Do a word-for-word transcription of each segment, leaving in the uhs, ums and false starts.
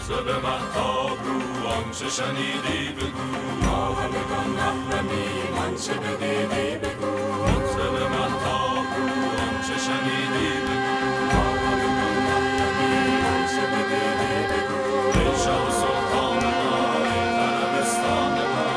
مطرب مهتاب رو آنچه شنیدی بگو، با همگان محرمیم آنچه بدیدی بگو. مطرب مهتاب رو آنچه شنیدی بگو، با همگان محرمیم آنچه بدیدی بگو. ای شاه و سلطان ما، ای عربستان ما،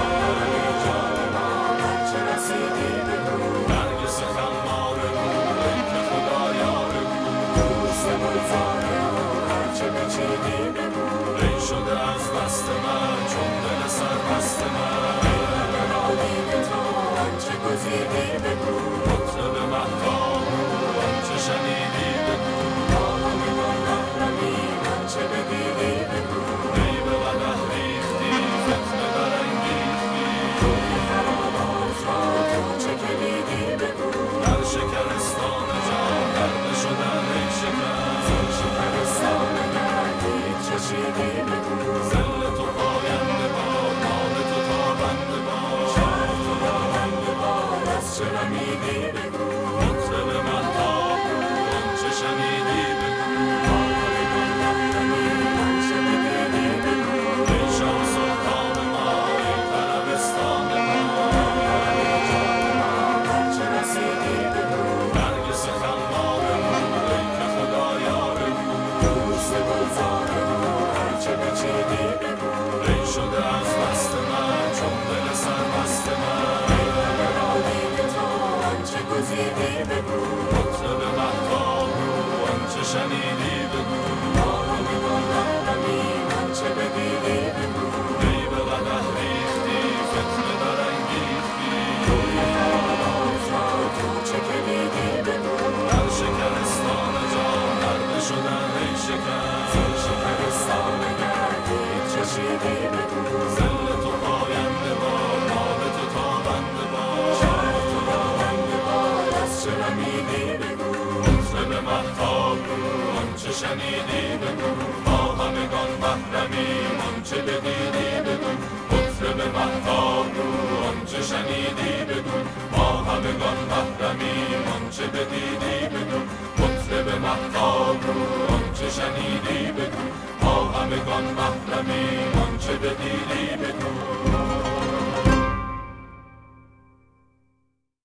ای جان ما، هرچه رسیدی بگو. نرگس خمار رو، ای که خدایار رو، دوست گلزار رو، هرچه بچیدی بگو. ای شده از دست من چون دل سرمست من، ای همه را دید تو آنچه گزیدی بگو. مطرب مهتاب رو آنچه شنیدی بگو، با همگان محرمیم آنچه بدیدی بگو. ای به قدح ریختی فتنه برانگیختی، روی خرابات را تو چه کلیدی بگو. در شکرستان جان درد شدن ای شکر، زین شکرستان گردید چشیدی بگو. ذل تو پاینده باد، نام تو تابنده باد، شرف تو دامنده باد، از چه رمیدی بگو. مطرب مهتاب رو آنچه شنیدی بگو، با همگان محرمیم آنچه بدیدی بگو. ای شاه و سلطان ما، ای عربستان ما، ای جان ما، هرچه رسیدی بگو. نرگس خمار رو، ای که خدایار رو، دوست گلزار رو، هرچه بچیدی بگو. ای شده از دست من چون دل سرمست من، ای همه را دید تو آنچه گزیدی بگو. مطرب مهتاب رو آنچه شنیدی بگو، با همگان محرمیم آنچه بدیدی بگو. ای به قدح ریختی فتنه برانگیختی، روی خرابات را تو چه کلیدی بگو. در شکرستان جان درد شدن ای شکر، زین شکرستان گردید چشیدی بگو. ذل تو پاینده باد، نام تو تابنده باد، شرف تو دامنده باد، از چه رمیدی بگو. مطرب مهتاب رو آنچه شنیدی بگو، با همگان محرمیم آنچه بدیدی بگو. مطرب مهتاب رو آنچه شنیدی بگو، با همگان محرمیم آنچه بدیدی بگو. مطرب مهتاب رو آنچه شنیدی بگو، با همگان محرمیم آنچه بدیدی بگو.